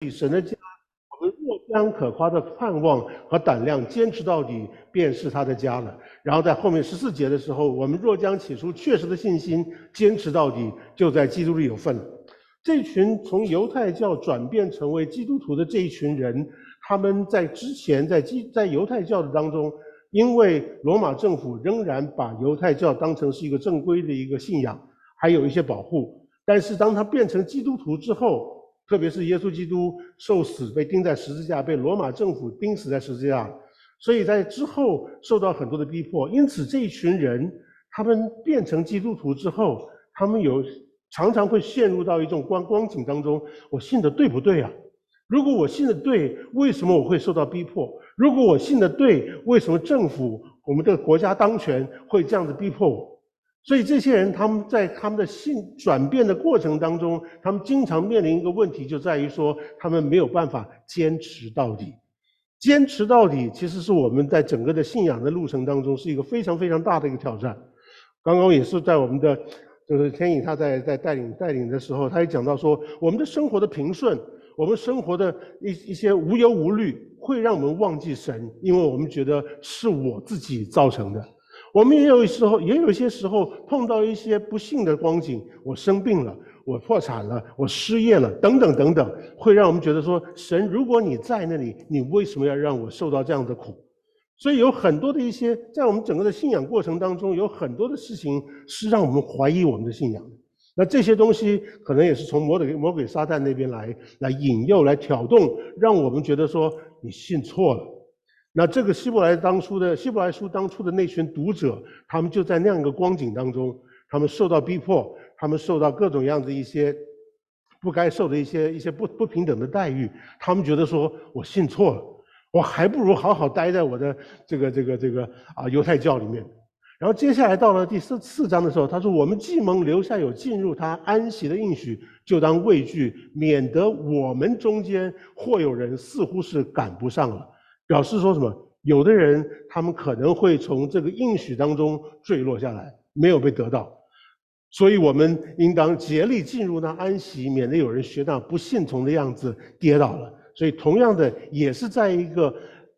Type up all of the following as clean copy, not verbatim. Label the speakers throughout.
Speaker 1: 神的家，我们若将可夸的盼望和胆量坚持到底，便是他的家了。然后在后面14节的时候，我们若将起初确实的信心坚持到底，就在基督里有份了。这群从犹太教转变成为基督徒的这一群人，他们在之前在犹太教的当中，因为罗马政府仍然把犹太教当成是一个正规的一个信仰，还有一些保护。但是当他变成基督徒之后，特别是耶稣基督受死被钉在十字架，被罗马政府钉死在十字架，所以在之后受到很多的逼迫。因此这一群人他们变成基督徒之后，他们常常会陷入到一种光景当中，我信的对不对啊？如果我信的对，为什么我会受到逼迫？如果我信的对，为什么政府我们的国家当权会这样子逼迫我？所以这些人他们在他们的信转变的过程当中，他们经常面临一个问题，就在于说他们没有办法坚持到底。坚持到底其实是我们在整个的信仰的路程当中是一个非常非常大的一个挑战。刚刚也是在我们的就是天颖他在带领的时候，他也讲到说，我们的生活的平顺，我们生活的一些无忧无虑，会让我们忘记神，因为我们觉得是我自己造成的。我们也有一些时候碰到一些不幸的光景，我生病了，我破产了，我失业了，等等等等，会让我们觉得说，神，如果你在那里，你为什么要让我受到这样的苦？所以有很多的一些，在我们整个的信仰过程当中，有很多的事情是让我们怀疑我们的信仰的。那这些东西可能也是从魔鬼撒旦那边来引诱、来挑动，让我们觉得说你信错了。那这个希伯来书当初的那群读者，他们就在那样一个光景当中，他们受到逼迫，他们受到各种样子一些不该受的一些不平等的待遇，他们觉得说我信错了，我还不如好好待在我的这个犹太教里面。然后接下来到了第4章的时候，他说：“我们既蒙留下有进入他安息的应许，就当畏惧，免得我们中间或有人似乎是赶不上了。”表示说什么？有的人他们可能会从这个应许当中坠落下来，没有被得到。所以我们应当竭力进入那安息，免得有人学那不信从的样子跌倒了。所以同样的，也是在一个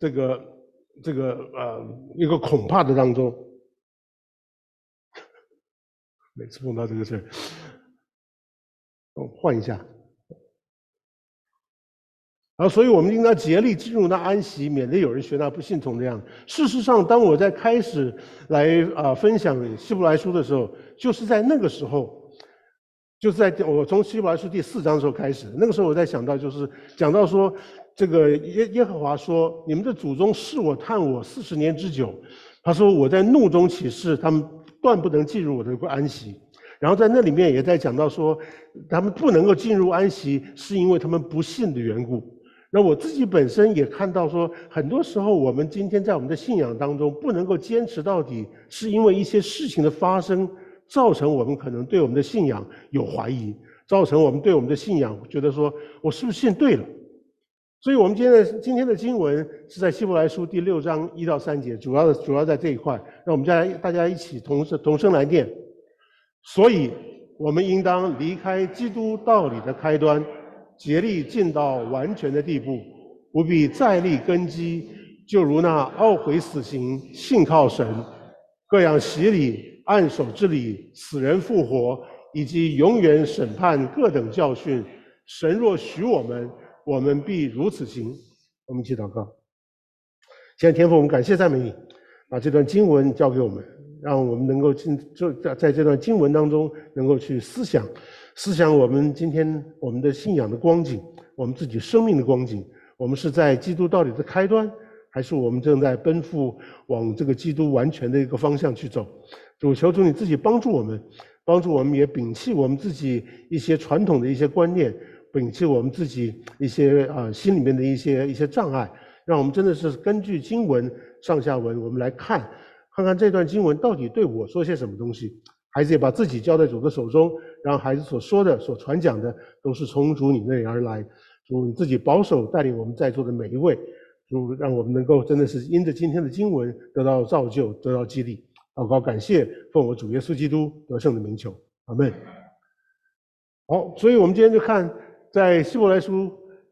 Speaker 1: 一个恐怕的当中。每次碰到这个事儿，换一下。然后，所以我们应当竭力进入那安息，免得有人学那不信从的样子。事实上，当我在开始来分享希伯来书的时候，就是在那个时候，就是在我从希伯来书第4章的时候开始，那个时候我在想到，就是讲到说，这个耶和华说：“你们的祖宗试我探我40年之久。”他说：“我在怒中起誓，他们断不能进入我的安息。”然后在那里面也在讲到说，他们不能够进入安息，是因为他们不信的缘故。那我自己本身也看到说，很多时候我们今天在我们的信仰当中不能够坚持到底，是因为一些事情的发生，造成我们可能对我们的信仰有怀疑，造成我们对我们的信仰觉得说，我是不是信对了？所以我们今天的经文是在希伯来书第6章1到3节，主要在这一块，让我们大家一起同声来念。所以我们应当离开基督道理的开端，竭力进到完全的地步，不必再立根基，就如那懊悔死刑、信靠神、各样洗礼、按手之礼、死人复活，以及永远审判各等教训。神若许我们，我们必如此行。我们一起祷告。现在天父，我们感谢赞美你，把这段经文交给我们，让我们能够在这段经文当中能够去思想我们今天我们的信仰的光景，我们自己生命的光景。我们是在基督道理的开端，还是我们正在奔赴往这个基督完全的一个方向去走？主，求主你自己帮助我们也摒弃我们自己一些传统的一些观念，摒弃我们自己一些心里面的一些障碍，让我们真的是根据经文上下文，我们来看看这段经文到底对我说些什么东西。孩子也把自己交在主的手中，让孩子所说的、所传讲的都是从主你那里而来。主你自己保守带领我们在座的每一位，主让我们能够真的是因着今天的经文得到造就，得到激励。祷告感谢，奉我主耶稣基督得胜的名求，阿们。好，所以我们今天就看在希伯来书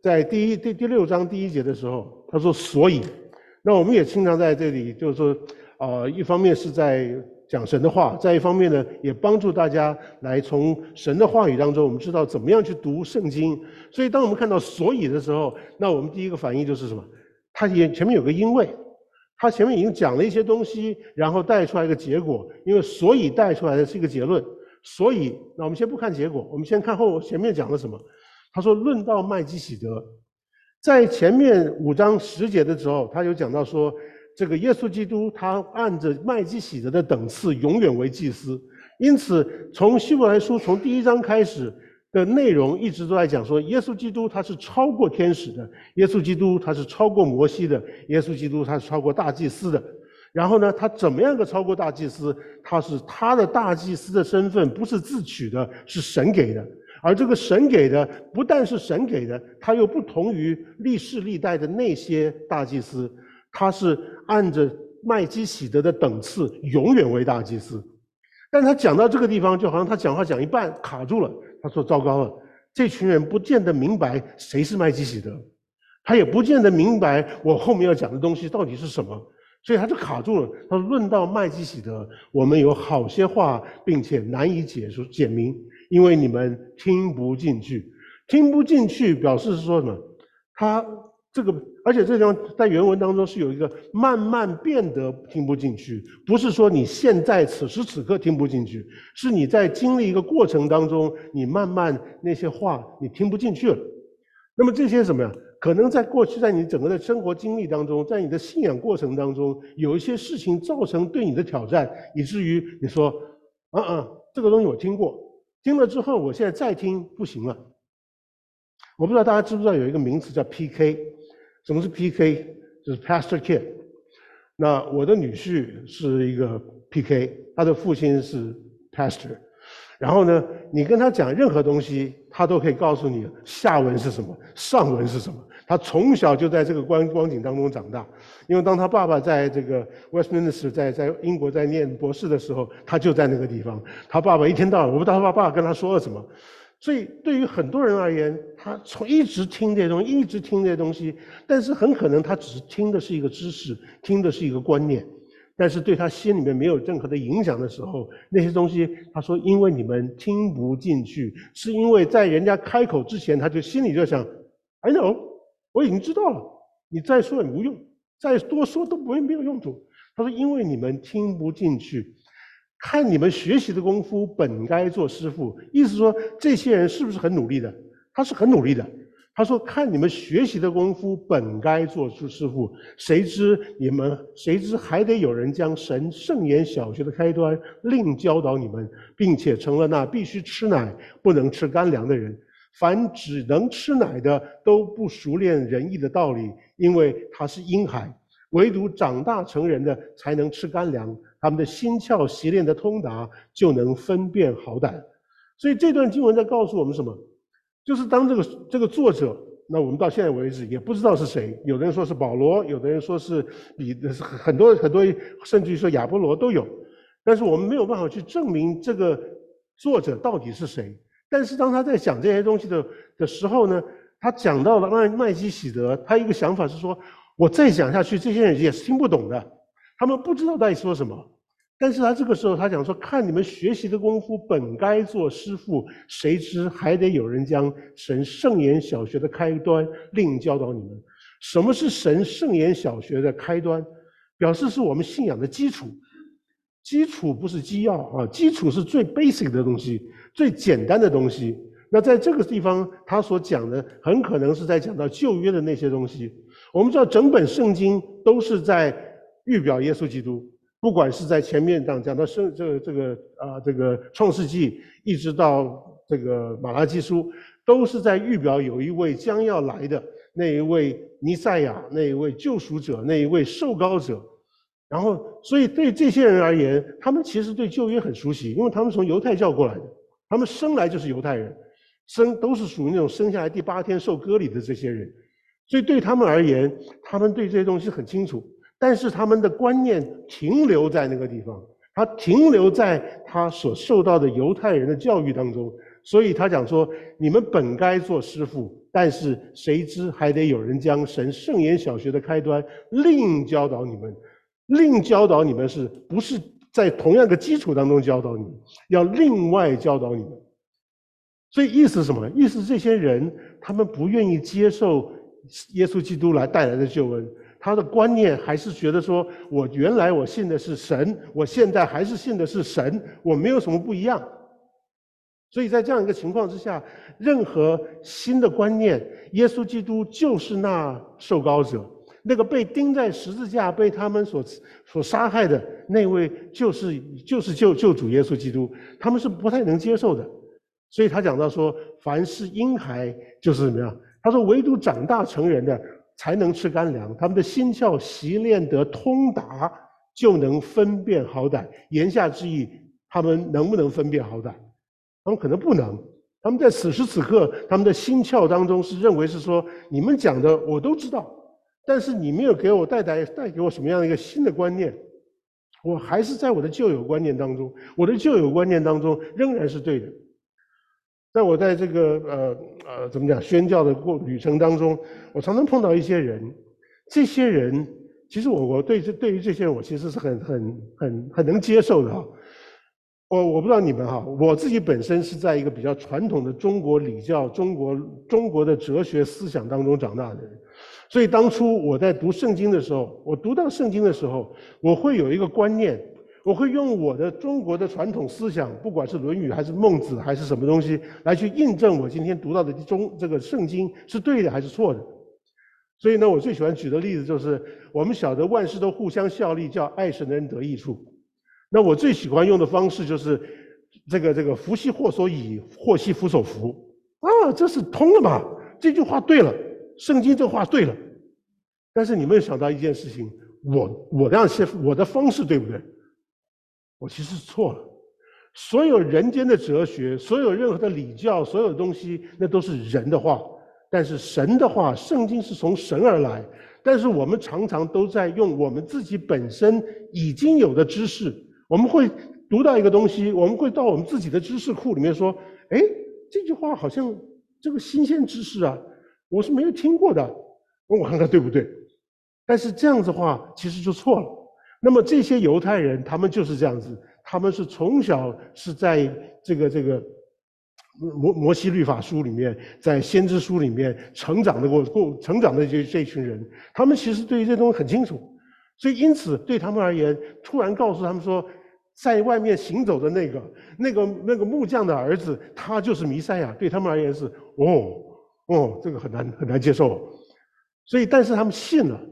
Speaker 1: 在第6章第1节的时候，他说所以，那我们也经常在这里就是说，一方面是在讲神的话，再一方面呢，也帮助大家来从神的话语当中，我们知道怎么样去读圣经。所以当我们看到所以的时候，那我们第一个反应就是什么？它前面有个因为，它前面已经讲了一些东西，然后带出来一个结果，因为所以带出来的是一个结论。所以，那我们先不看结果，我们先看前面讲了什么。他说论到麦基洗德，在前面5章10节的时候，他有讲到说，这个耶稣基督他按着麦基洗德的等次永远为祭司。因此从希伯来书从第1章开始的内容一直都在讲说，耶稣基督他是超过天使的，耶稣基督他是超过摩西的，耶稣基督他是超过大祭司的。然后呢，他怎么样个超过大祭司？他的大祭司的身份不是自取的，是神给的。而这个神给的不但是神给的，他又不同于历世历代的那些大祭司，他是按着麦基洗德的等次永远为大祭司。但他讲到这个地方，就好像他讲话讲一半卡住了，他说糟糕了，这群人不见得明白谁是麦基洗德，他也不见得明白我后面要讲的东西到底是什么，所以他就卡住了。他说论到麦基洗德，我们有好些话并且难以解明，因为你们听不进去。听不进去表示是说什么？他这个，而且这地方在原文当中是有一个慢慢变得听不进去，不是说你现在此时此刻听不进去，是你在经历一个过程当中，你慢慢那些话你听不进去了。那么这些什么呀？可能在过去，在你整个的生活经历当中，在你的信仰过程当中，有一些事情造成对你的挑战，以至于你说，这个东西我听过，听了之后，我现在再听不行了。我不知道大家知不知道有一个名词叫 PK， 什么是 PK？ 就是 Pastor Kid。那我的女婿是一个 PK， 他的父亲是 Pastor。然后呢，你跟他讲任何东西，他都可以告诉你下文是什么，上文是什么。他从小就在这个光景当中长大，因为当他爸爸在这个 Westminster 在英国在念博士的时候，他就在那个地方。他爸爸一天到晚，我不知道他爸爸跟他说了什么。所以对于很多人而言，他一直听这些东西，一直听这些东西，但是很可能他只是听的是一个知识，听的是一个观念。但是对他心里面没有任何的影响的时候，那些东西他说因为你们听不进去，是因为在人家开口之前他就心里就想 I know， 我已经知道了，你再说也无用，再多说都没有用处。他说因为你们听不进去，看你们学习的功夫本该做师傅，意思说这些人是不是很努力的？他是很努力的。他说看你们学习的功夫本该做出师傅，谁知还得有人将神圣言小学的开端另教导你们，并且成了那必须吃奶不能吃干粮的人。凡只能吃奶的都不熟练仁义的道理，因为他是婴孩，唯独长大成人的才能吃干粮，他们的心窍习练的通达，就能分辨好歹。所以这段经文在告诉我们什么？就是当这个作者，那我们到现在为止也不知道是谁，有的人说是保罗，有的人说是很多甚至于说亚波罗都有，但是我们没有办法去证明这个作者到底是谁。但是当他在讲这些东西的时候呢，他讲到了麦基洗德，他一个想法是说，我再讲下去，这些人也是听不懂的，他们不知道到底说什么。但是他这个时候他讲说，看你们学习的功夫本该做师傅，谁知还得有人将神圣言小学的开端另教导你们。什么是神圣言小学的开端？表示是我们信仰的基础。基础不是基要啊，基础是最 basic 的东西，最简单的东西。那在这个地方他所讲的很可能是在讲到旧约的那些东西。我们知道整本圣经都是在预表耶稣基督，不管是在前面讲到这个创世纪，一直到这个马拉基书，都是在预表有一位将要来的那一位弥赛亚，那一位救赎者，那一位受膏者。然后所以对这些人而言，他们其实对旧约很熟悉，因为他们从犹太教过来的，他们生来就是犹太人，都是属于那种生下来第8天受割礼的这些人，所以对他们而言，他们对这些东西很清楚。但是他们的观念停留在那个地方，他停留在他所受到的犹太人的教育当中， 所以他讲说，你们本该做师傅，但是谁知还得有人将神圣言小学的开端另教导你们。另教导你们是不是在同样的基础当中教导你们，要另外教导你们。所以意思是什么？意思是这些人他们不愿意接受耶稣基督来带来的救恩，他的观念还是觉得说，我原来我信的是神，我现在还是信的是神，我没有什么不一样。所以在这样一个情况之下，任何新的观念，耶稣基督就是那受膏者，那个被钉在十字架被他们所杀害的那位就是救主耶稣基督，他们是不太能接受的。所以他讲到说，凡是婴孩就是怎么样？他说，唯独长大成人的才能吃干粮，他们的心窍习练得通达，就能分辨好歹。言下之意，他们能不能分辨好歹？他们可能不能。他们在此时此刻，他们的心窍当中是认为是说，你们讲的我都知道，但是你没有给我带给我什么样的一个新的观念，我还是在我的旧有观念当中，我的旧有观念当中仍然是对的。在我在这个怎么讲宣教的旅程当中，我常常碰到一些人，这些人其实我对于这些人我其实是很能接受的哈。我不知道你们哈，我自己本身是在一个比较传统的中国礼教、中国的哲学思想当中长大的人，所以当初我在读圣经的时候，我读到圣经的时候，我会有一个观念。我会用我的中国的传统思想，不管是《论语》还是孟子还是什么东西，来去印证我今天读到的这个圣经是对的还是错的。所以呢，我最喜欢举的例子就是，我们晓得万事都互相效力，叫爱神的人得益处。那我最喜欢用的方式就是这个福兮祸所倚，祸兮福所伏啊，这是通了嘛？这句话对了，圣经这话对了。但是你没有想到一件事情，我的方式对不对？我其实错了，所有人间的哲学，所有任何的礼教，所有的东西，那都是人的话。但是神的话，圣经是从神而来。但是我们常常都在用我们自己本身已经有的知识，我们会读到一个东西，我们会到我们自己的知识库里面说，哎，这句话好像这个新鲜知识啊，我是没有听过的，我看看对不对？但是这样子的话，其实就错了。那么这些犹太人，他们就是这样子，他们是从小是在这个摩西律法书里面，在先知书里面成长的这群人，他们其实对于这东西很清楚，所以因此对他们而言，突然告诉他们说，在外面行走的那个木匠的儿子，他就是弥赛亚，对他们而言是这个很难接受。所以但是他们信了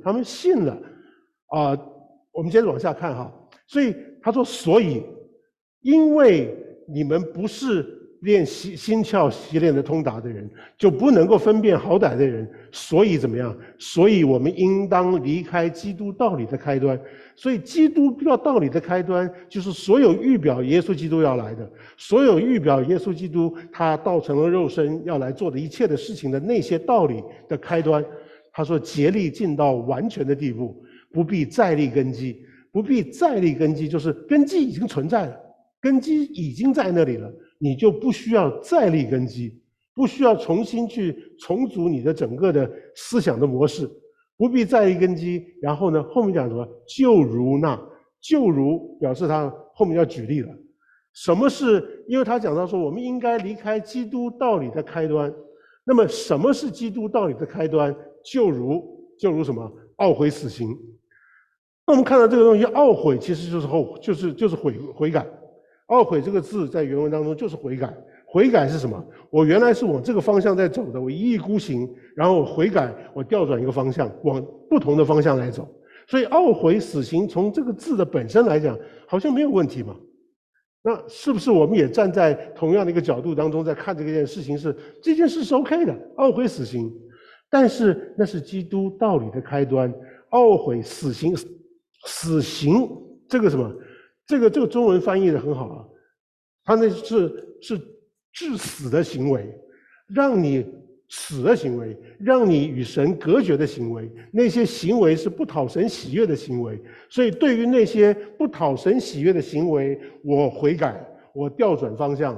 Speaker 1: 我们接着往下看哈，所以他说，所以因为你们不是练心窍习练的通达的人，就不能够分辨好歹的人，所以怎么样？所以我们应当离开基督道理的开端。所以基督道理的开端，就是所有预表耶稣基督要来的，所有预表耶稣基督他道成了肉身要来做的一切的事情的那些道理的开端。他说，竭力进到完全的地步，不必再立根基。不必再立根基，就是根基已经存在了，根基已经在那里了，你就不需要再立根基，不需要重新去重组你的整个的思想的模式，不必再立根基。然后呢，后面讲什么？就如表示他后面要举例了。什么是？因为他讲到说，我们应该离开基督道理的开端。那么什么是基督道理的开端？就如什么？懊悔死刑。那我们看到这个东西，懊悔其实就是悔改。懊悔这个字在原文当中就是悔改。悔改是什么？我原来是往这个方向在走的，我一意孤行，然后我悔改，我调转一个方向，往不同的方向来走。所以懊悔死刑从这个字的本身来讲，好像没有问题嘛。那是不是我们也站在同样的一个角度当中在看这件事情，是这件事是 OK 的，懊悔死刑，但是那是基督道理的开端。懊悔死刑这个什么？这个中文翻译的很好啊，它那是致死的行为，让你死的行为，让你与神隔绝的行为，那些行为是不讨神喜悦的行为。所以对于那些不讨神喜悦的行为，我悔改，我调转方向。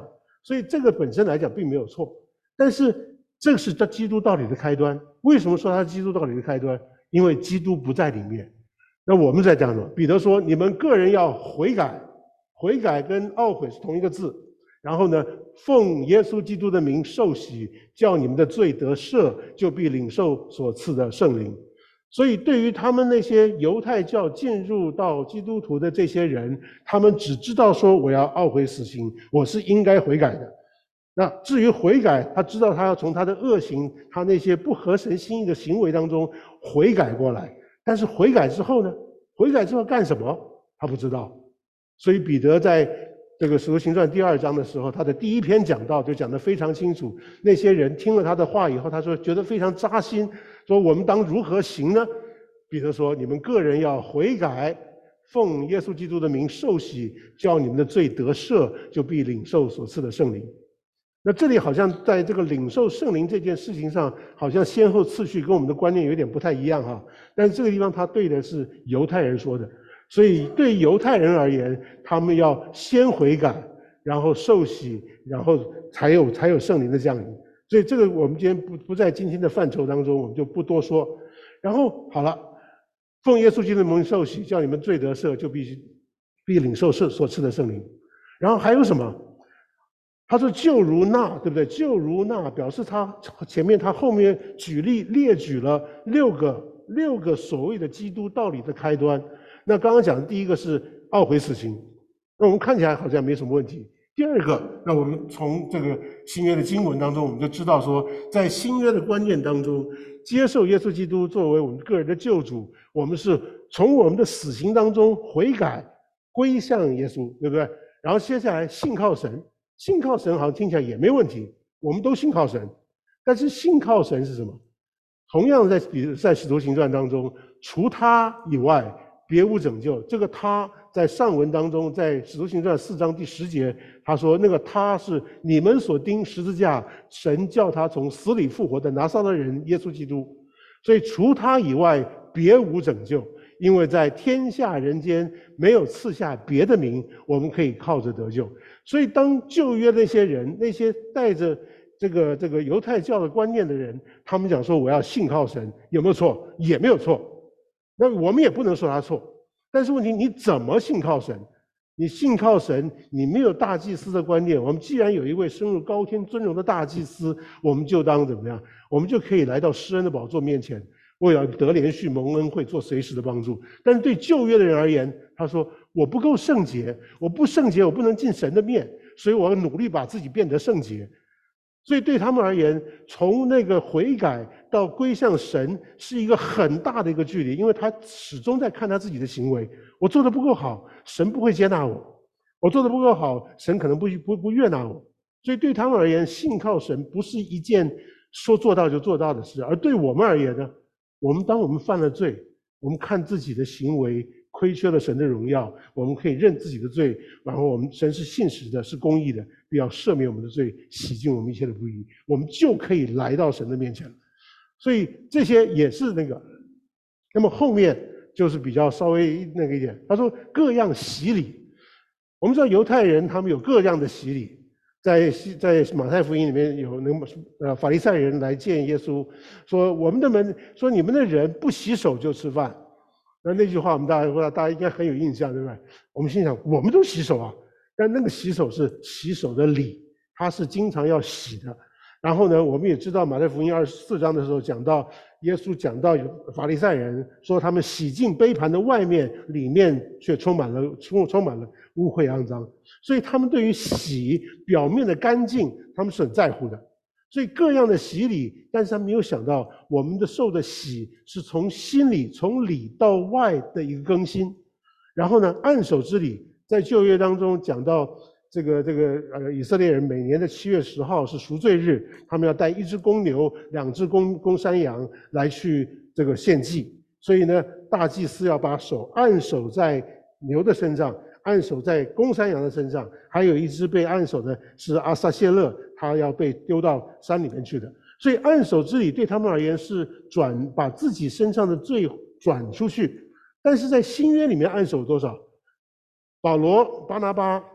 Speaker 1: 所以这个本身来讲并没有错。但是这个是基督道理的开端。为什么说它是基督道理的开端？因为基督不在里面。那我们在讲什么？彼得说：“你们个人要悔改，悔改跟懊悔是同一个字。然后呢，奉耶稣基督的名受洗，叫你们的罪得赦，就必领受所赐的圣灵。”所以，对于他们那些犹太教进入到基督徒的这些人，他们只知道说：“我要懊悔死刑，我是应该悔改的。”那至于悔改，他知道他要从他的恶行、他那些不合神心意的行为当中悔改过来。但是悔改之后呢？悔改之后干什么？他不知道。所以彼得在这个《使徒行传》第2章的时候，他的第一篇讲道就讲得非常清楚。那些人听了他的话以后，他说觉得非常扎心，说我们当如何行呢？彼得说：“你们个人要悔改，奉耶稣基督的名受洗，叫你们的罪得赦，就必领受所赐的圣灵。”那这里好像在这个领受圣灵这件事情上，好像先后次序跟我们的观念有点不太一样哈。但是这个地方他对的是犹太人说的，所以对犹太人而言，他们要先悔改，然后受洗，然后才有圣灵的降临。所以这个我们今天不在今天的范畴当中，我们就不多说。然后好了，奉耶稣基督的名受洗，叫你们罪得赦，就必领受所赐的圣灵。然后还有什么？他说就如那，对不对？就如那表示他前面他后面列举了六个所谓的基督道理的开端。那刚刚讲的第一个是懊悔死刑，那我们看起来好像没什么问题。第二个，那我们从这个新约的经文当中，我们就知道说，在新约的观念当中，接受耶稣基督作为我们个人的救主，我们是从我们的死刑当中悔改，归向耶稣，对不对？然后接下来信靠神。信靠神好像听起来也没问题，我们都信靠神。但是信靠神是什么？同样在使徒行传当中，除他以外别无拯救。这个他在上文当中，在使徒行传4章第10节，他说那个他是你们所钉十字架，神叫他从死里复活的拿撒勒人耶稣基督。所以除他以外别无拯救，因为在天下人间没有赐下别的名，我们可以靠着得救。所以当旧约那些人，那些带着这个犹太教的观念的人，他们讲说我要信靠神，有没有错？也没有错。那我们也不能说他错。但是问题你怎么信靠神？你信靠神，你没有大祭司的观念。我们既然有一位升入高天尊荣的大祭司，我们就当怎么样？我们就可以来到施恩的宝座面前，为了得连续蒙恩惠，做随时的帮助。但是对旧约的人而言，他说我不够圣洁，我不圣洁，我不能进神的面，所以我要努力把自己变得圣洁。所以对他们而言，从那个悔改到归向神是一个很大的一个距离，因为他始终在看他自己的行为。我做得不够好，神不会接纳我；我做得不够好，神可能不悦纳我。所以对他们而言，信靠神不是一件说做到就做到的事。而对我们而言呢，当我们犯了罪，我们看自己的行为亏缺了神的荣耀，我们可以认自己的罪，然后神是信实的，是公义的，必要赦免我们的罪，洗净我们一切的不义，我们就可以来到神的面前了。所以这些也是那个。那么后面就是比较稍微那个一点，他说各样洗礼。我们知道犹太人他们有各样的洗礼，在马太福音里面有那个法利赛人来见耶稣，说你们的人不洗手就吃饭。那句话我们大家应该很有印象，对不对？我们心想我们都洗手啊，但那个洗手是洗手的礼，它是经常要洗的。然后呢，我们也知道马太福音24章的时候讲到，耶稣讲到有法利赛人说他们洗净杯盘的外面，里面却充满了污秽肮脏，所以他们对于洗表面的干净，他们是很在乎的。所以各样的洗礼，但是他没有想到我们的受的洗是从心里从里到外的一个更新。然后呢，按手之礼在旧约当中讲到以色列人每年的7月10号是赎罪日，他们要带1只公牛2只公山羊来去这个献祭。所以呢，大祭司要把手按手在牛的身上，按手在公山羊的身上，还有一只被按手的是阿撒谢勒，他要被丢到山里面去的。所以按手之礼对他们而言是把自己身上的罪转出去。但是在新约里面按手多少？保罗、巴拿巴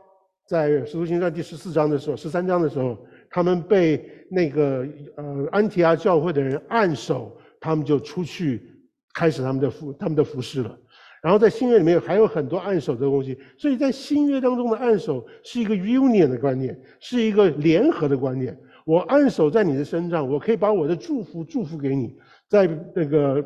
Speaker 1: 在《使徒行传》第14章的时候，13章的时候，他们被那个安提阿教会的人按手，他们就出去开始他们的服事了。然后在新约里面还有很多按手的东西，所以在新约当中的按手是一个 union 的观念，是一个联合的观念。我按手在你的身上，我可以把我的祝福给你。在那个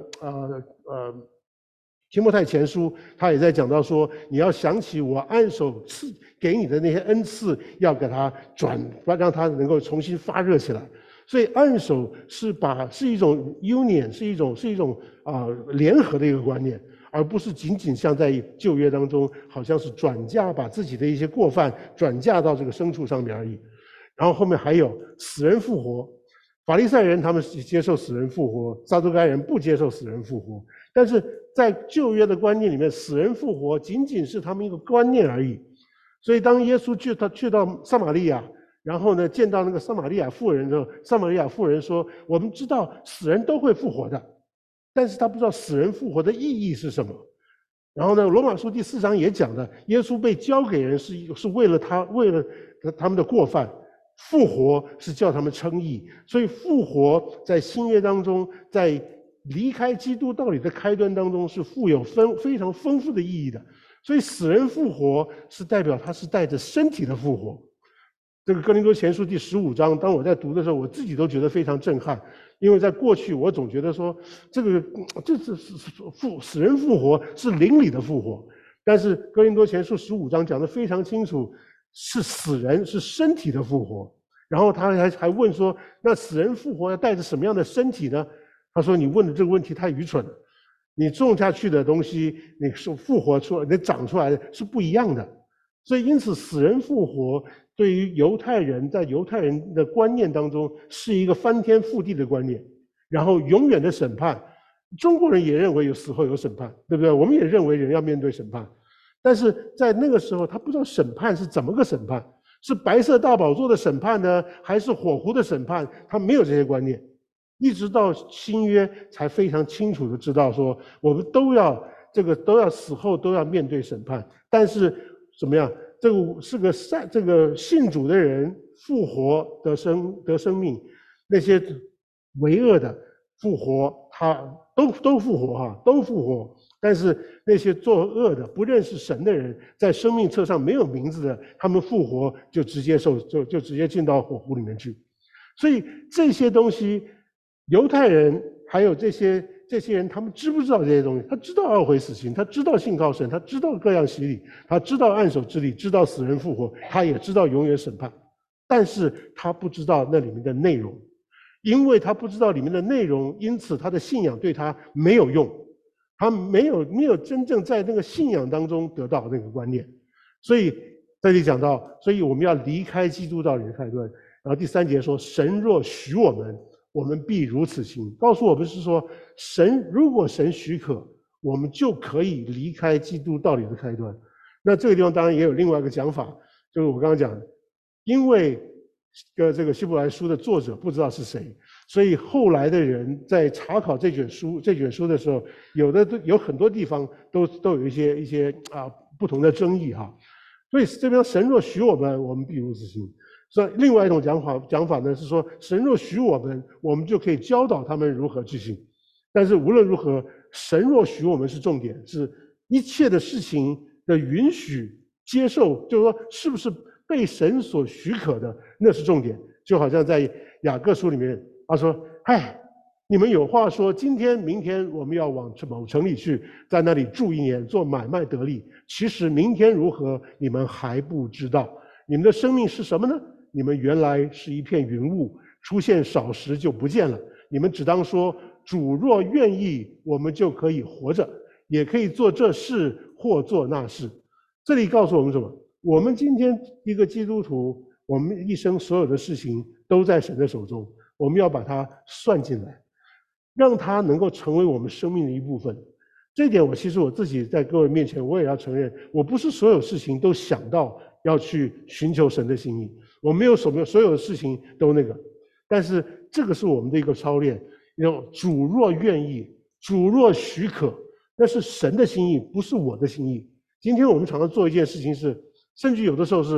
Speaker 1: 提摩太前书，他也在讲到说，你要想起我按手赐给你的那些恩赐，要给它让它能够重新发热起来。所以按手是一种 union， 是一种联合的一个观念，而不是仅仅像在旧约当中，好像是把自己的一些过犯转嫁到这个牲畜上面而已。然后后面还有死人复活，法利赛人他们接受死人复活，撒都该人不接受死人复活。但是在旧约的观念里面，死人复活仅仅是他们一个观念而已。所以当耶稣去到撒玛利亚，然后呢见到那个撒玛利亚妇人之后，撒玛利亚妇人说：“我们知道死人都会复活的，但是他不知道死人复活的意义是什么。”然后呢，罗马书第4章也讲的，耶稣被交给人是为了他们的过犯。复活是叫他们称义，所以复活在新约当中，在离开基督道理的开端当中是富有非常丰富的意义的。所以死人复活是代表他是带着身体的复活。这个哥林多前书第15章，当我在读的时候，我自己都觉得非常震撼，因为在过去我总觉得说这是死人复活是灵里的复活，但是哥林多前书15章讲得非常清楚。是死人，是身体的复活。然后他还问说，那死人复活要带着什么样的身体呢？他说你问的这个问题太愚蠢了，你种下去的东西，你是复活出来，你长出来的是不一样的。所以因此死人复活对于犹太人，在犹太人的观念当中是一个翻天覆地的观念，然后永远的审判。中国人也认为有死后有审判，对不对？我们也认为人要面对审判。但是在那个时候，他不知道审判是怎么个审判，是白色大宝座的审判呢，还是火湖的审判？他没有这些观念，一直到新约才非常清楚的知道说，我们都要死后都要面对审判。但是怎么样？这个信主的人复活得生命，那些为恶的复活，他都复活哈，都复活。但是那些作恶的、不认识神的人，在生命册上没有名字的，他们复活就直接进到火湖里面去。所以这些东西，犹太人还有这些人，他们知不知道这些东西？他知道懊悔死刑，他知道信靠神，他知道各样洗礼，他知道按手之礼，知道死人复活，他也知道永远审判，但是他不知道那里面的内容，因为他不知道里面的内容，因此他的信仰对他没有用。他没有真正在那个信仰当中得到那个观念，所以这里讲到，所以我们要离开基督道理的开端。然后第3节说，神若许我们，我们必如此行。告诉我们是说，如果神许可，我们就可以离开基督道理的开端。那这个地方当然也有另外一个讲法，就是我刚刚讲的，因为这个希伯来书的作者不知道是谁。所以后来的人在查考这卷书的时候，有很多地方都有一些不同的争议哈。所以这边神若许我们，我们必如此行。所以另外一种讲法呢是说，神若许我们，我们就可以教导他们如何去行。但是无论如何，神若许我们是重点，是一切的事情的允许、接受，就是说是不是被神所许可的，那是重点。就好像在雅各书里面。他说：“嗨，你们有话说，今天、明天我们要往某城里去，在那里住1年，做买卖得利。其实明天如何，你们还不知道。你们的生命是什么呢？你们原来是一片云雾，出现少时就不见了。你们只当说，主若愿意，我们就可以活着，也可以做这事或做那事。”这里告诉我们什么？我们今天一个基督徒，我们一生所有的事情都在神的手中。我们要把它算进来，让它能够成为我们生命的一部分。这一点其实我自己在各位面前，我也要承认，我不是所有事情都想到要去寻求神的心意，我没有所有的事情都那个。但是这个是我们的一个操练，主若愿意，主若许可，那是神的心意，不是我的心意。今天我们常常做一件事情是，甚至有的时候是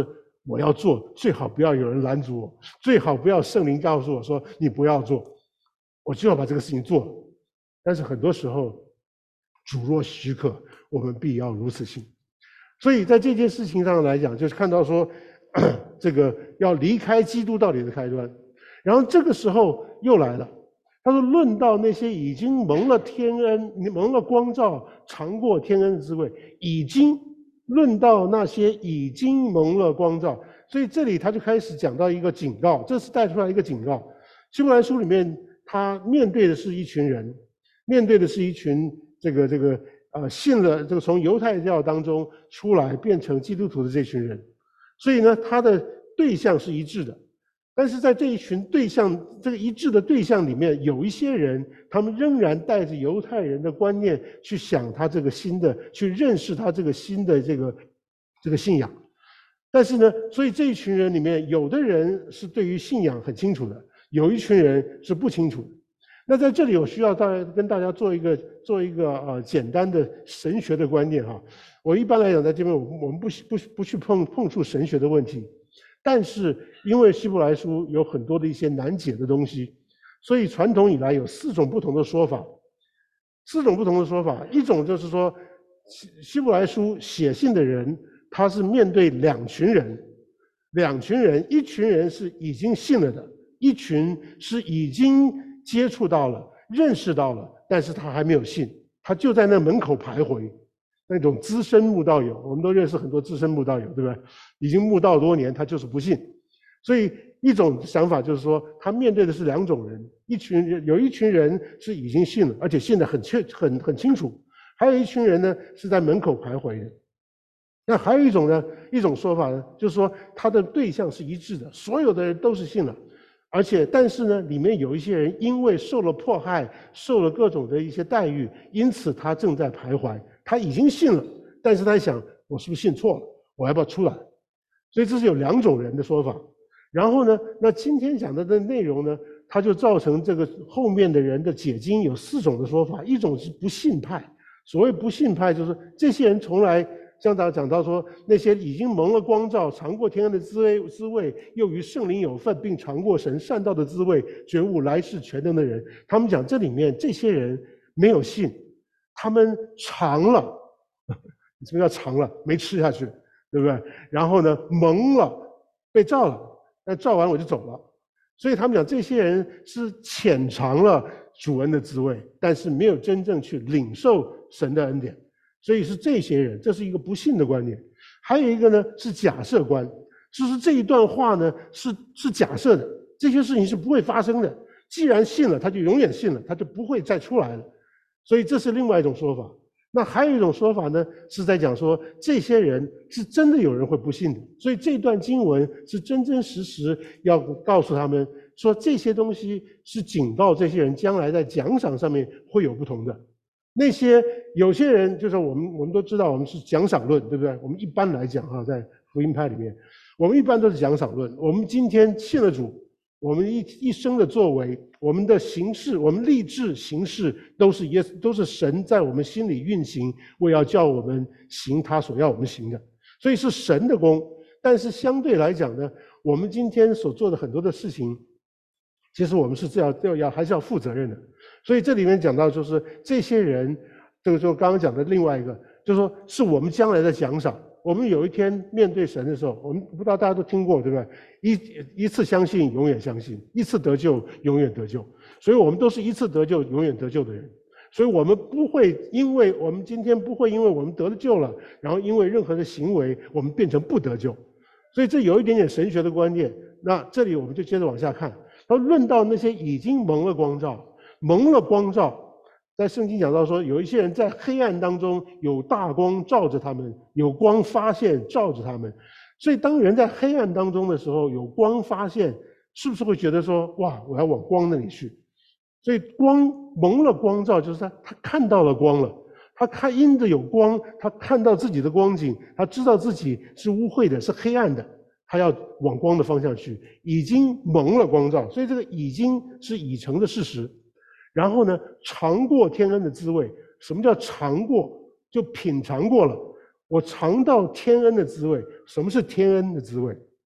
Speaker 1: 我要做，最好不要有人拦阻我，最好不要圣灵告诉我说你不要做，我就要把这个事情做了。但是很多时候，主若许可，我们必要如此行。所以在这件事情上来讲，就是看到说，这个要离开基督道理的开端。然后这个时候又来了，他说：“论到那些已经蒙了天恩、蒙了光照、尝过天恩的滋味，已经论到那些已经蒙了光照。”所以这里他就开始讲到一个警告，这是带出来一个警告。希伯来书里面，他面对的是一群人，面对的是一群信了这个从犹太教当中出来变成基督徒的这群人，所以呢，他的对象是一致的。但是在这一群对象，这个一致的对象里面，有一些人，他们仍然带着犹太人的观念去想他这个新的，去认识他这个新的这个信仰。但是呢，所以这一群人里面，有的人是对于信仰很清楚的，有一群人是不清楚的。那在这里，我需要跟大家做一个简单的神学的观念哈。我一般来讲，在这边我们不去碰触神学的问题。但是因为希伯来书有很多的一些难解的东西，所以传统以来有4种不同的说法。4种不同的说法，一种就是说，希伯来书写信的人，他是面对2群人，一群人是已经信了的，一群是已经接触到了、认识到了，但是他还没有信，他就在那门口徘徊。那种资深慕道友，我们都认识很多资深慕道友，对不对？已经慕道多年，他就是不信。所以一种想法就是说，他面对的是2种人，有一群人是已经信了，而且信得很清楚，还有一群人呢是在门口徘徊的。那还有一种说法呢，就是说他的对象是一致的，所有的人都是信了，但是呢，里面有一些人因为受了迫害，受了各种的一些待遇，因此他正在徘徊。他已经信了，但是他想，我是不是信错了？我要不要出来？所以这是有2种人的说法。然后呢，那今天讲的内容呢，它就造成这个后面的人的解经有4种的说法。一种是不信派，所谓不信派，就是这些人从来像他讲到说，那些已经蒙了光照、尝过天恩的滋味，又与圣灵有份，并尝过神善道的滋味，觉悟来世全能的人，他们讲这里面这些人没有信。他们尝了，什么叫尝了？没吃下去，对不对？然后呢，蒙了，被照了，那照完我就走了。所以他们讲这些人是浅尝了主恩的滋味，但是没有真正去领受神的恩典。所以是这些人，这是一个不信的观念。还有一个呢是假设观，就是这一段话呢是假设的，这些事情是不会发生的。既然信了，他就永远信了，他就不会再出来了。所以这是另外一种说法。那还有一种说法呢，是在讲说这些人是真的有人会不信的。所以这段经文是真真实实要告诉他们说，这些东西是警告这些人将来在奖赏上面会有不同的。有些人就是我们都知道，我们是奖赏论，对不对？我们一般来讲哈，在福音派里面，我们一般都是奖赏论。我们今天信了主，我们一生的作为，我们的行事，我们立志行事，都是神在我们心里运行，为要叫我们行他所要我们行的，所以是神的功。但是相对来讲呢，我们今天所做的很多的事情，其实我们是还是要负责任的。所以这里面讲到，就是这些人，这个就刚刚讲的另外一个，就是说是我们将来的奖赏。我们有一天面对神的时候，我们不知道大家都听过，对不对？一次相信，永远相信；一次得救，永远得救。所以我们都是一次得救，永远得救的人。所以我们今天不会因为我们得了救了，然后因为任何的行为，我们变成不得救。所以这有一点点神学的观念。那这里我们就接着往下看，他论到那些已经蒙了光照。在圣经讲到说，有一些人在黑暗当中有大光照着他们，有光发现照着他们。所以当人在黑暗当中的时候，有光发现，是不是会觉得说，哇，我要往光那里去？所以蒙了光照，就是他看到了光了，因着有光，他看到自己的光景，他知道自己是污秽的，是黑暗的，他要往光的方向去，已经蒙了光照。所以这个已经是已成的事实。然后呢，尝过天恩的滋味。什么叫尝过？就品尝过了。我尝到天恩的滋味。什么是天恩的滋味？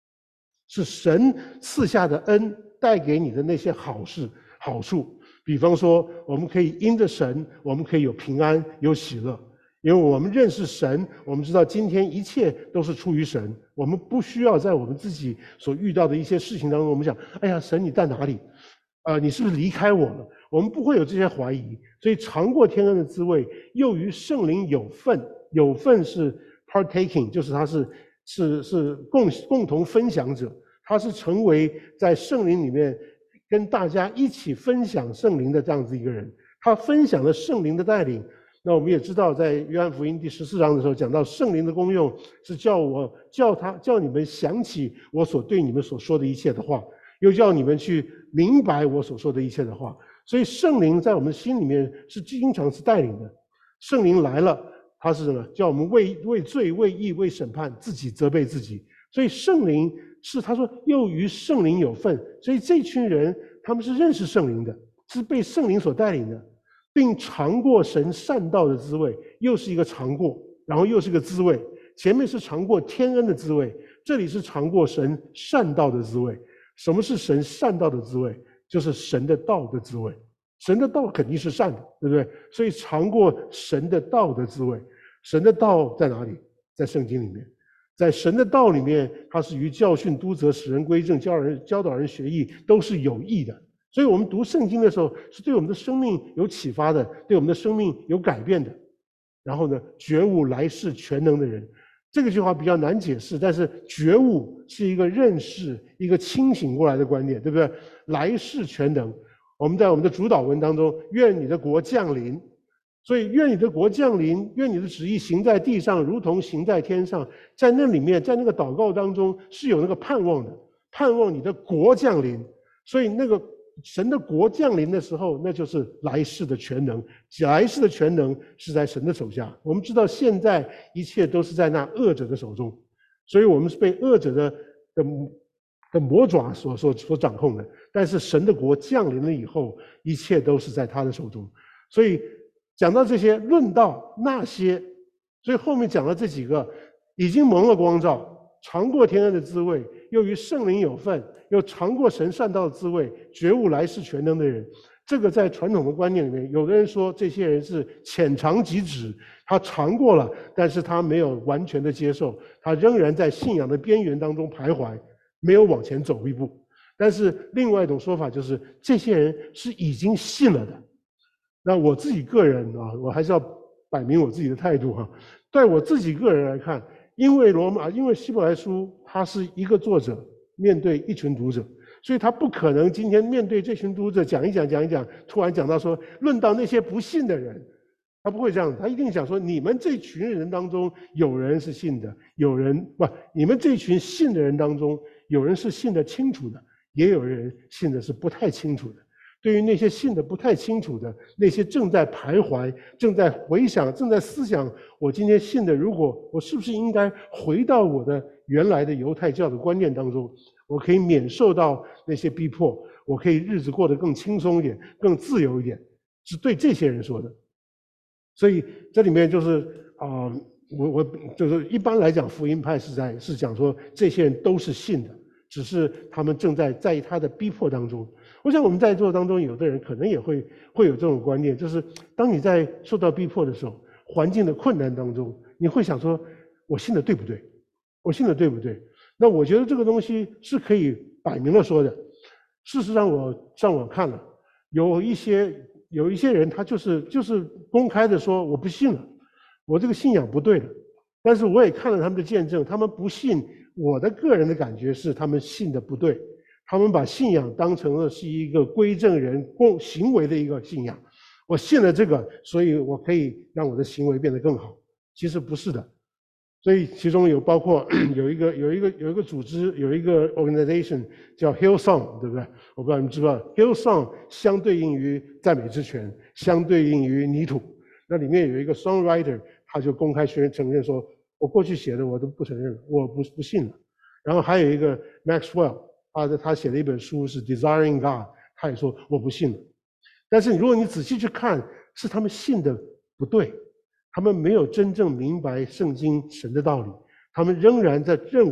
Speaker 1: 是神赐下的恩带给你的那些好处。比方说，我们可以因着神，我们可以有平安、有喜乐，因为我们认识神，我们知道今天一切都是出于神，我们不需要在我们自己所遇到的一些事情当中，我们想，哎呀，神你在哪里？你是不是离开我了？我们不会有这些怀疑，所以尝过天恩的滋味，又与圣灵有份。有份是 partaking， 就是他是共同分享者，他是成为在圣灵里面跟大家一起分享圣灵的这样子一个人。他分享了圣灵的带领。那我们也知道，在约翰福音第14章的时候讲到圣灵的功用是叫你们想起我所对你们所说的一切的话，又叫你们去明白我所说的一切的话。所以圣灵在我们心里面是经常是带领的。圣灵来了，他是什么？叫我们为罪、为义、为审判，自己责备自己。所以圣灵是他说又与圣灵有份，所以这群人他们是认识圣灵的，是被圣灵所带领的，并尝过神善道的滋味。又是一个尝过，然后又是个滋味。前面是尝过天恩的滋味，这里是尝过神善道的滋味。什么是神善道的滋味？就是神的道的滋味。神的道肯定是善的，对不对？所以尝过神的道的滋味。神的道在哪里？在圣经里面。在神的道里面，它是于教训、督责、使人归正、教导人学义，都是有益的。所以我们读圣经的时候，是对我们的生命有启发的，对我们的生命有改变的。然后呢，觉悟来世全能的人，这个句话比较难解释，但是觉悟是一个认识、一个清醒过来的观念，对不对？来世全能，我们在我们的主祷文当中，愿你的国降临。所以愿你的国降临，愿你的旨意行在地上，如同行在天上。在那里面，在那个祷告当中是有那个盼望的，盼望你的国降临。所以那个神的国降临的时候，那就是来世的全能。来世的全能是在神的手下。我们知道现在一切都是在那恶者的手中，所以我们是被恶者的魔爪所掌控的。但是神的国降临了以后，一切都是在他的手中。所以讲到这些，论到那些，所以后面讲了这几个已经蒙了光照，尝过天恩的滋味，又与圣灵有份，又尝过神善道的滋味，觉悟来世全能的人。这个在传统的观念里面，有的人说这些人是浅尝即止，他尝过了，但是他没有完全的接受，他仍然在信仰的边缘当中徘徊，没有往前走一步。但是另外一种说法就是，这些人是已经信了的。那我自己个人啊，我还是要摆明我自己的态度哈。对我自己个人来看，因为希伯来书他是一个作者面对一群读者，所以他不可能今天面对这群读者讲一讲，突然讲到说论到那些不信的人，他不会这样，他一定想说你们这群人当中有人是信的，你们这群信的人当中有人是信得清楚的，也有人信的是不太清楚的。对于那些信得不太清楚的，那些正在徘徊、正在回想、正在思想，我今天信的，如果我是不是应该回到我的原来的犹太教的观念当中，我可以免受到那些逼迫，我可以日子过得更轻松一点、更自由一点，是对这些人说的。所以这里面就是我就是一般来讲，福音派是讲说这些人都是信的，只是他们正在他的逼迫当中。我想我们在座当中，有的人可能也会有这种观念，就是当你在受到逼迫的时候，环境的困难当中，你会想说：我信的对不对？我信的对不对？那我觉得这个东西是可以摆明了说的。事实上，我上网看了，有一些人他就是公开的说我不信了，我这个信仰不对了。但是我也看了他们的见证，他们不信，我的个人的感觉是他们信的不对。他们把信仰当成了是一个归正人行为的一个信仰，我信了这个，所以我可以让我的行为变得更好。其实不是的，所以其中有包括有一个组织，有一个 organization 叫 Hillsong， 对不对？我不知道你们知不知道 ，Hillsong 相对应于赞美之泉，相对应于泥土。那里面有一个 songwriter， 他就公开承认说，我过去写的我都不承认了，我不信了。然后还有一个 Maxwell。他写了一本书是 Desiring God， 他也说我不信了。但是如果你仔细去看，是他们信的不对，他们没有真正明白圣经神的道理，他们仍然在认为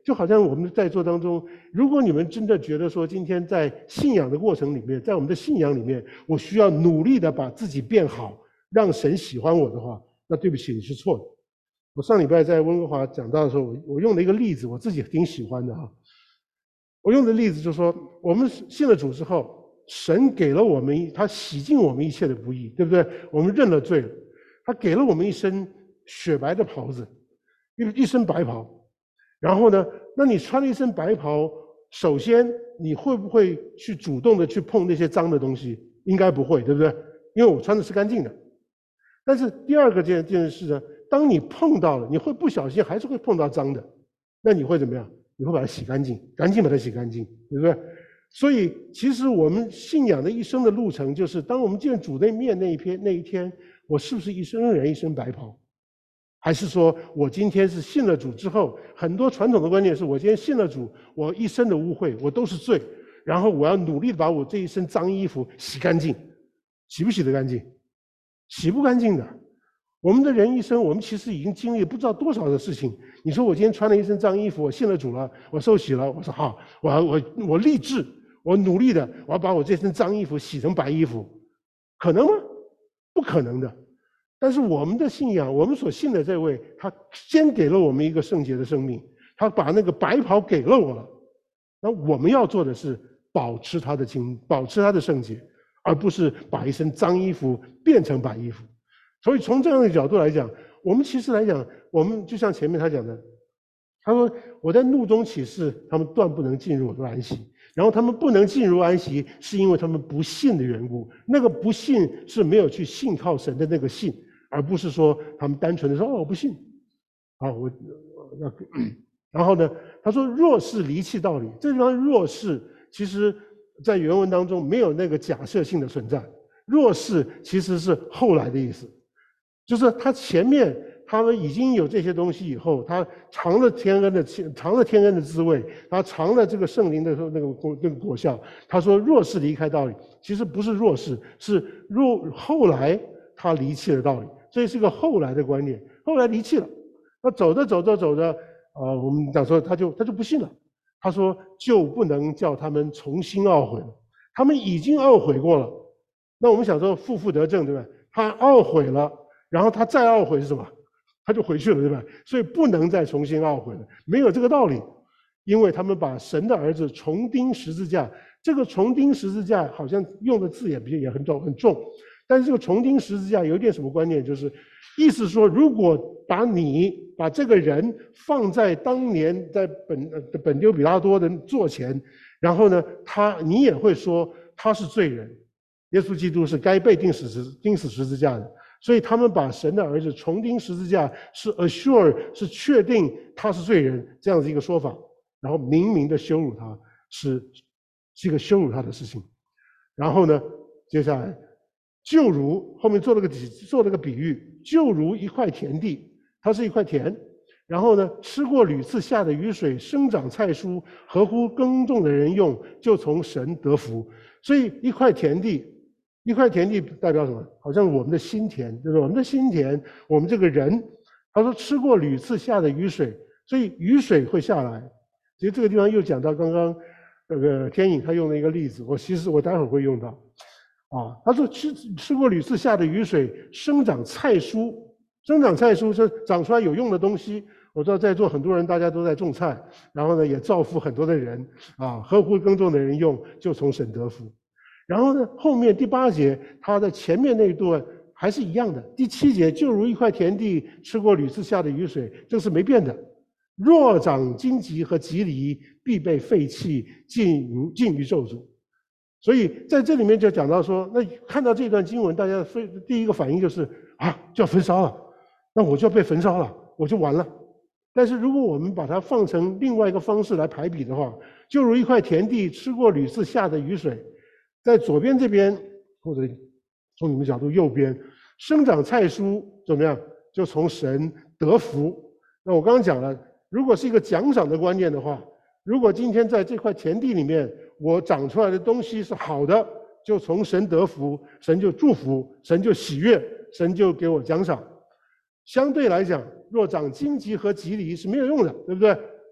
Speaker 1: 就好像我们在座当中，如果你们真的觉得说今天在信仰的过程里面，在我们的信仰里面，我需要努力的把自己变好，让神喜欢我的话，那对不起，你是错的。我上礼拜在温哥华讲到的时候，我用了一个例子，我自己挺喜欢的哈。我用的例子就是说，我们信了主之后，神给了我们，他洗净我们一切的不义，对不对？我们认了罪了，他给了我们一身雪白的袍子，一身白袍。然后呢，那你穿了一身白袍，首先你会不会去主动的去碰那些脏的东西？应该不会，对不对？因为我穿的是干净的。但是第二个这件事呢，当你碰到了，你会不小心还是会碰到脏的，那你会怎么样？你会把它洗干净，赶紧把它洗干净，对不对？所以其实我们信仰的一生的路程，就是当我们见主的面那一天，我是不是仍然一身白袍？还是说我今天是信了主之后，很多传统的观念是我今天信了主，我一身的污秽，我都是罪，然后我要努力的把我这一身脏衣服洗干净，洗不洗得干净？洗不干净的。我们的人一生，我们其实已经经历不知道多少的事情。你说我今天穿了一身脏衣服，我信了主了，我受洗了，我说好，我立志，我努力的，我要把我这身脏衣服洗成白衣服，可能吗？不可能的。但是我们的信仰，我们所信的这位，他先给了我们一个圣洁的生命，他把那个白袍给了我了。那我们要做的是保持他的保持他的圣洁，而不是把一身脏衣服变成白衣服。所以从这样的角度来讲，我们其实来讲，我们就像前面他讲的，他说我在怒中起誓，他们断不能进入我的安息。然后他们不能进入安息，是因为他们不信的缘故。那个不信是没有去信靠神的那个信，而不是说他们单纯的说哦我不信，啊然后呢，他说若是离弃道理，这地方若是其实在原文当中没有那个假设性的存在，若是其实是后来的意思。就是他前面他们已经有这些东西以后，他尝了天恩的滋味，他尝了这个圣灵的那个果效。他说若是离开道理，其实不是若是，是后来他离弃了道理，所以是个后来的观念。后来离弃了，那走着，我们讲说他就不信了。他说就不能叫他们重新懊悔了，他们已经懊悔过了。那我们想说负得正，对吧？他懊悔了。然后他再懊悔是什么？他就回去了，对吧？所以不能再重新懊悔了，没有这个道理，因为他们把神的儿子重钉十字架。这个重钉十字架好像用的字也很重，但是这个重钉十字架有一点什么观念，就是意思说，如果把这个人放在当年在本丢比拉多的座前，然后呢，你也会说他是罪人，耶稣基督是该被钉死十字架的。所以他们把神的儿子重钉十字架，是 assure 是确定他是罪人这样子一个说法，然后明明的羞辱他，是一个羞辱他的事情。然后呢，接下来就如后面做了个比喻，就如一块田地，它是一块田，然后呢，吃过屡次下的雨水，生长菜蔬，合乎耕种的人用，就从神得福。所以一块田地代表什么？好像我们的心田，对吧？我们的心田，我们这个人，他说吃过屡次下的雨水，所以雨水会下来。其实这个地方又讲到刚刚那个天颖他用的一个例子，其实我待会儿会用到。他说吃过屡次下的雨水，生长菜蔬是长出来有用的东西。我知道在座很多人大家都在种菜，然后呢也造福很多的人合乎耕种的人用，就从神得福。然后呢，后面第8节，他的前面那一段还是一样的。第7节，就如一块田地吃过屡次下的雨水，这是没变的。若长荆棘和棘藜，必被废弃，尽于咒诅。所以在这里面就讲到说，那看到这段经文，大家第一个反应就是就要焚烧了，那我就要被焚烧了，我就完了。但是如果我们把它放成另外一个方式来排比的话，就如一块田地吃过屡次下的雨水。在左边这边，或者从你们角度右边，生长菜蔬怎么样？就从神得福。那我刚刚讲了，如果是一个奖赏的观念的话，如果今天在这块田地里面，我长出来的东西是好的，就从神得福，神就祝福，神就喜悦，神就给我奖赏。相对来讲，若长荆棘和棘藜是没有用的，对不对？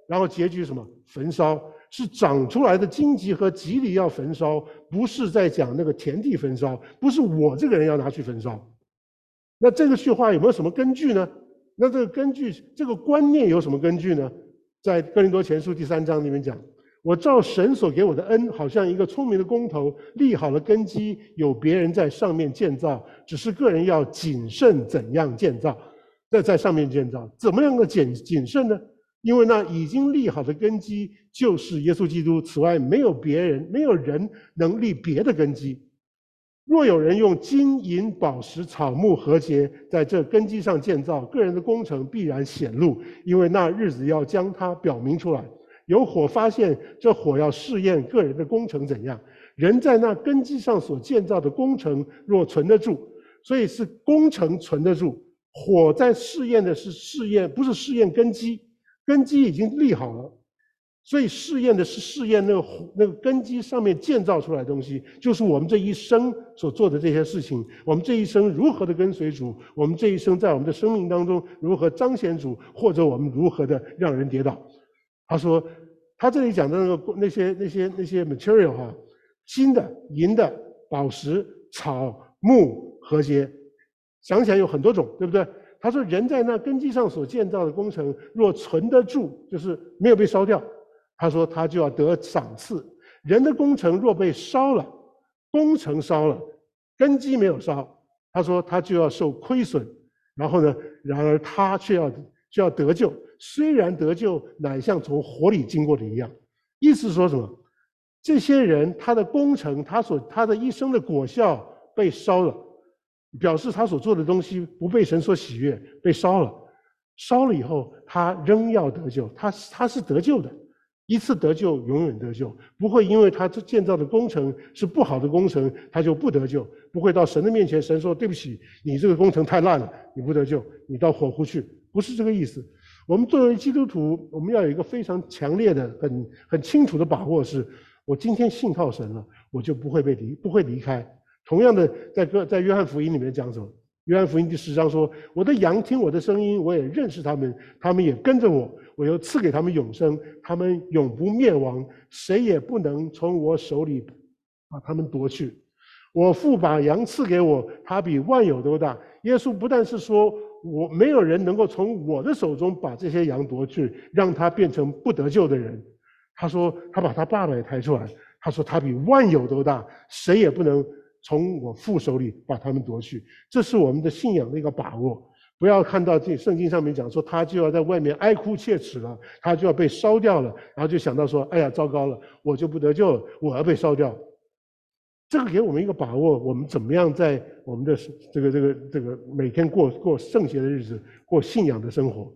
Speaker 1: 然后结局什么？焚烧，是长出来的荆棘和蒺藜要焚烧，不是在讲那个田地焚烧，不是我这个人要拿去焚烧。那这个句话有没有什么根据呢？那这个根据，这个观念有什么根据呢？在哥林多前书第3章里面讲，我照神所给我的恩，好像一个聪明的工头，立好了根基，有别人在上面建造，只是个人要谨慎怎样建造。在上面建造，怎么样的谨慎呢？因为那已经立好的根基就是耶稣基督，此外没有人能立别的根基。若有人用金银宝石草木禾秸在这根基上建造，个人的工程必然显露，因为那日子要将它表明出来。有火发现，这火要试验个人的工程怎样。人在那根基上所建造的工程若存得住，所以是工程存得住。火在试验的是试验，不是试验根基，根基已经立好了，所以试验的是试验那个根基上面建造出来的东西，就是我们这一生所做的这些事情，我们这一生如何的跟随主，我们这一生在我们的生命当中如何彰显主，或者我们如何的让人跌倒。他说，他这里讲的那些 material 哈，金的、银的、宝石、草木禾秸。想起来有很多种，对不对？他说，人在那根基上所建造的工程，若存得住，就是没有被烧掉，他说他就要得赏赐。人的工程若被烧了，工程烧了，根基没有烧，他说他就要受亏损。然后呢，然而他却要得救，虽然得救，乃像从火里经过的一样。意思是说什么？这些人他的工程，他的一生的果效被烧了。表示他所做的东西不被神所喜悦，被烧了。烧了以后，他仍要得救，他是得救的，一次得救，永远得救，不会因为他建造的工程是不好的工程，他就不得救，不会到神的面前，神说对不起，你这个工程太烂了，你不得救，你到火湖去，不是这个意思。我们作为基督徒，我们要有一个非常强烈的、很清楚的把握是，我今天信靠神了，我就不会离开。同样的，在约翰福音里面讲什么？约翰福音第10章说：“我的羊听我的声音，我也认识他们，他们也跟着我，我又赐给他们永生，他们永不灭亡，谁也不能从我手里把他们夺去。我父把羊赐给我，他比万有都大。”耶稣不但是说我没有人能够从我的手中把这些羊夺去，让他变成不得救的人，他说他把他爸爸也抬出来，他说他比万有都大，谁也不能从我父手里把他们夺去。这是我们的信仰的一个把握。不要看到这圣经上面讲说他就要在外面哀哭切齿了，他就要被烧掉了，然后就想到说，哎呀，糟糕了，我就不得救了，我要被烧掉。这个给我们一个把握，我们怎么样在我们的这个每天过圣洁的日子，过信仰的生活。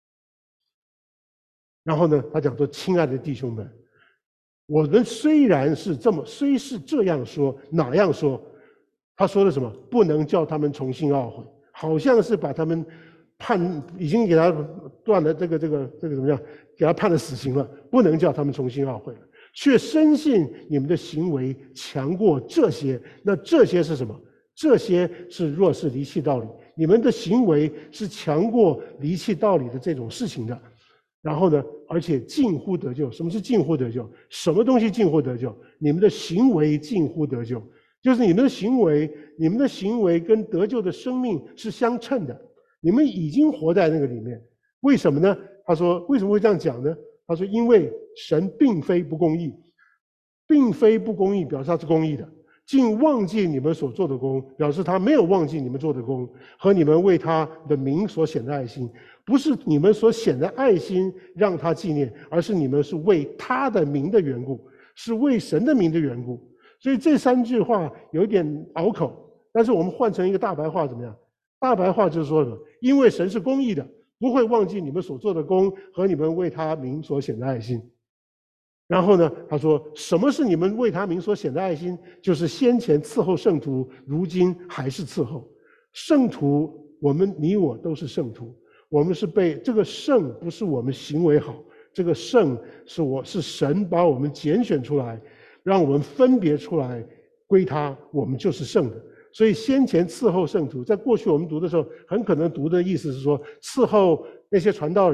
Speaker 1: 然后呢，他讲说，亲爱的弟兄们，我们虽是这样说，哪样说？他说的什么？不能叫他们重新懊悔，好像是把他们已经给他断了这个怎么样？给他判了死刑了，不能叫他们重新懊悔了，却深信你们的行为强过这些。那这些是什么？这些是若是离弃道理，你们的行为是强过离弃道理的这种事情的。然后呢，而且近乎得救。什么是近乎得救？什么东西近乎得救？你们的行为近乎得救，就是你们的行为跟得救的生命是相称的。你们已经活在那个里面，为什么呢？他说为什么会这样讲呢？他说因为神并非不公义，并非不公义表示他是公义的，竟忘记你们所做的功，表示他没有忘记你们做的功和你们为他的名所显的爱心。不是你们所显的爱心让他纪念，而是你们是为他的名的缘故，是为神的名的缘故。所以这3句话有一点拗口，但是我们换成一个大白话怎么样？大白话就是说什么？因为神是公义的，不会忘记你们所做的功和你们为他名所显的爱心。然后呢，他说什么是你们为他名所显的爱心？就是先前伺候圣徒，如今还是伺候圣徒。你我都是圣徒，我们是被这个圣，不是我们行为好，这个圣是神把我们拣选出来，让我们分别出来归他，我们就是圣的。所以先前伺候圣徒，在过去我们读的时候，很可能读的意思是说伺候那些传道人，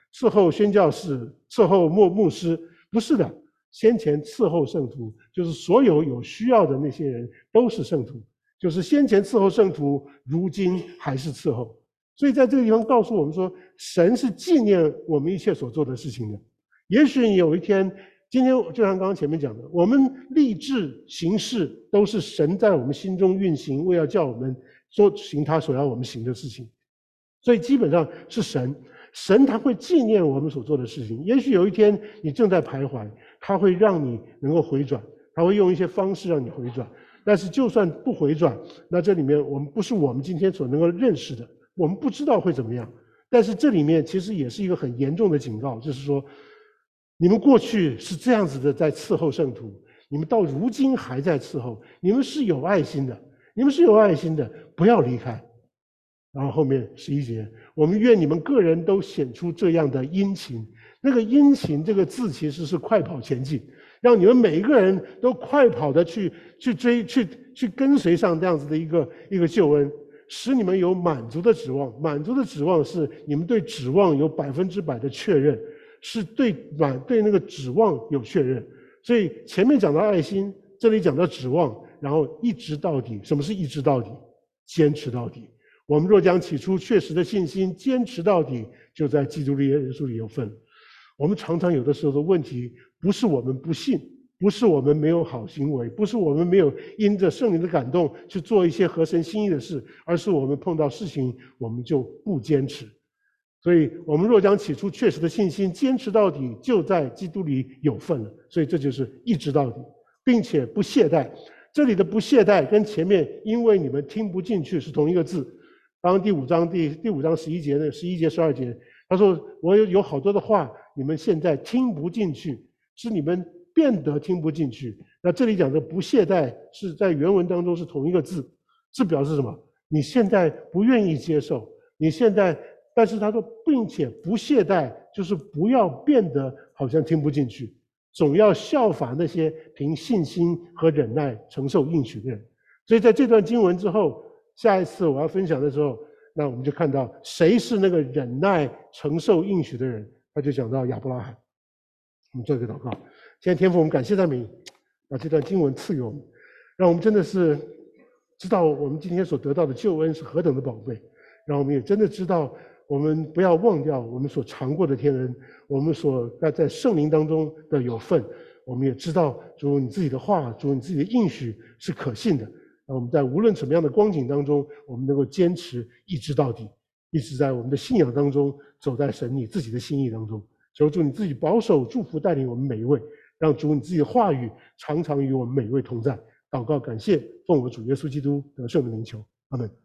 Speaker 1: 伺候宣教士、伺候牧师，不是的。先前伺候圣徒，就是所有有需要的那些人都是圣徒，就是先前伺候圣徒，如今还是伺候。所以在这个地方告诉我们说，神是纪念我们一切所做的事情的。也许有一天，今天就像刚刚前面讲的，我们立志行事都是神在我们心中运行，为要叫我们做行他所要我们行的事情。所以基本上是神他会纪念我们所做的事情。也许有一天你正在徘徊，他会让你能够回转，他会用一些方式让你回转。但是就算不回转，那这里面不是我们今天所能够认识的，我们不知道会怎么样。但是这里面其实也是一个很严重的警告，就是说，你们过去是这样子的在伺候圣徒，你们到如今还在伺候，你们是有爱心的，你们是有爱心的，不要离开。然后后面11节，我们愿你们个人都显出这样的殷勤。那个殷勤这个字其实是快跑前进，让你们每一个人都快跑的去跟随上这样子的一个救恩，使你们有满足的指望。满足的指望是你们对指望有100%的确认，是对那个指望有确认。所以前面讲到爱心，这里讲到指望，然后一直到底。什么是一直到底？坚持到底。我们若将起初确实的信心坚持到底，就在基督耶稣里有份。我们常常有的时候的问题，不是我们不信，不是我们没有好行为，不是我们没有因着圣灵的感动去做一些合神心意的事，而是我们碰到事情我们就不坚持。所以我们若将起初确实的信心坚持到底，就在基督里有份了。所以这就是一直到底，并且不懈怠。这里的不懈怠跟前面因为你们听不进去是同一个字。刚第5章11节的11节12节，他说我有好多的话你们现在听不进去，是你们变得听不进去。那这里讲的不懈怠是在原文当中是同一个字，是表示什么？你现在不愿意接受，你现在，但是他说并且不懈怠，就是不要变得好像听不进去，总要效法那些凭信心和忍耐承受应许的人。所以在这段经文之后，下一次我要分享的时候，那我们就看到谁是那个忍耐承受应许的人，他就讲到亚伯拉罕。我们做一个祷告。现在天父，我们感谢赞美你，把这段经文赐给我们，让我们真的是知道我们今天所得到的救恩是何等的宝贝，让我们也真的知道我们不要忘掉我们所尝过的天恩，我们所在圣灵当中的有份。我们也知道主你自己的话，主你自己的应许是可信的。让我们在无论什么样的光景当中，我们能够坚持一直到底，一直在我们的信仰当中走在神你自己的心意当中。求主你自己保守祝福带领我们每一位，让主你自己的话语常常与我们每一位同在。祷告感谢，奉我们主耶稣基督得胜的名求，阿们。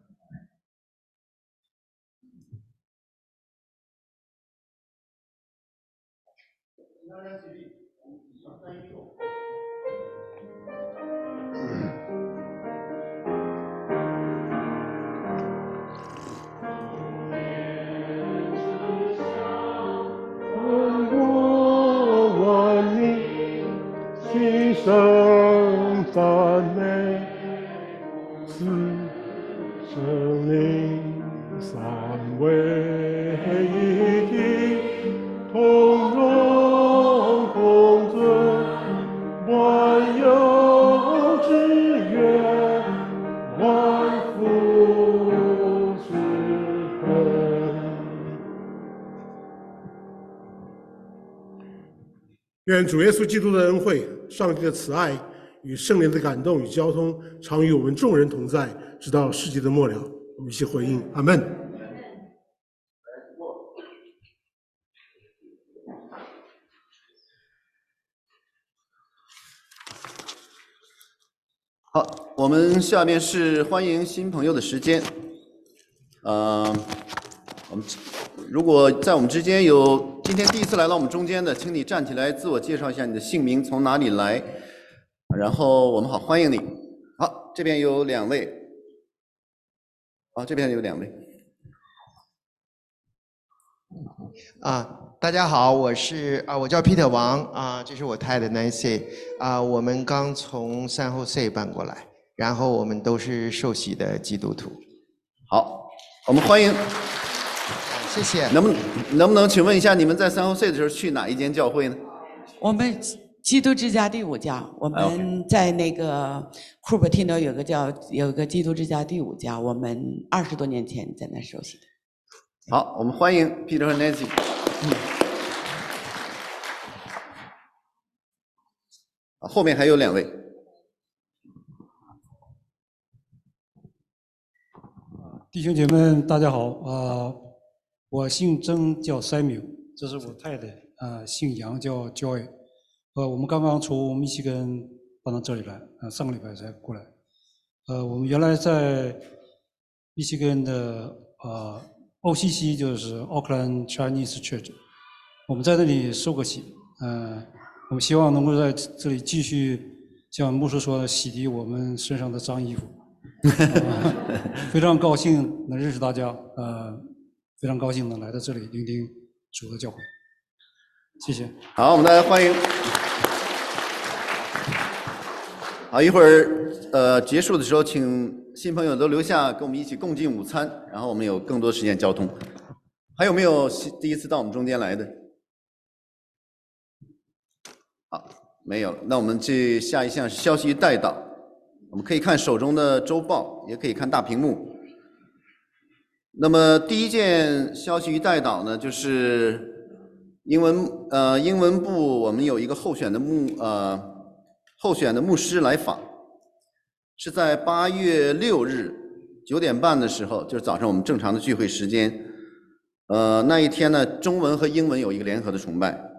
Speaker 1: 圣赞美，赐圣灵三位一体，同荣同尊，万有之源，万福之本。愿主耶稣基督的恩惠、上帝的慈爱与圣灵的感动与交通，常与我们众人同在，直到世界的末了。我们一起回应，阿们。
Speaker 2: 好，我们下面是欢迎新朋友的时间。我们如果在我们之间有今天第一次来到我们中间的，请你站起来自我介绍一下你的姓名，从哪里来，然后我们好欢迎你。好，这边有2位。好，这边有2位。
Speaker 3: 大家好，我叫 Peter 王这是我太太 Nancy 我们刚从San Jose搬过来，然后我们都是受洗的基督徒。
Speaker 2: 好，我们欢迎。
Speaker 3: 谢谢。
Speaker 2: 能不能请问一下，你们在San Jose的时候去哪一间教会呢？
Speaker 4: 我们基督之家第5家，我们在那个库珀汀岛有个基督之家第5家，我们20多年前在那受洗的。
Speaker 2: 好，我们欢迎 Peter 和 Nancy。后面还有2位。
Speaker 5: 弟兄姐妹，大家好我姓曾，叫 Samuel， 这是我太太姓杨，叫 Joy。我们刚刚从密西根搬到这里来，上个礼拜才过来。我们原来在密西根的OCC， 就是 Auckland Chinese Church， 我们在那里受过洗。我们希望能够在这里继续像牧师说，洗涤我们身上的脏衣服。非常高兴能认识大家，非常高兴能来到这里聆听主的教诲。谢谢。
Speaker 2: 好，我们大家欢迎。好，一会儿结束的时候，请新朋友都留下，跟我们一起共进午餐，然后我们有更多时间交通。还有没有第一次到我们中间来的？好，没有。那我们这下一项是消息与代祷。我们可以看手中的周报，也可以看大屏幕。那么第一件消息与代祷呢，就是英文部我们有一个候选的牧师来访，是在8月6日9点半的时候，就是早上我们正常的聚会时间。那一天呢，中文和英文有一个联合的崇拜。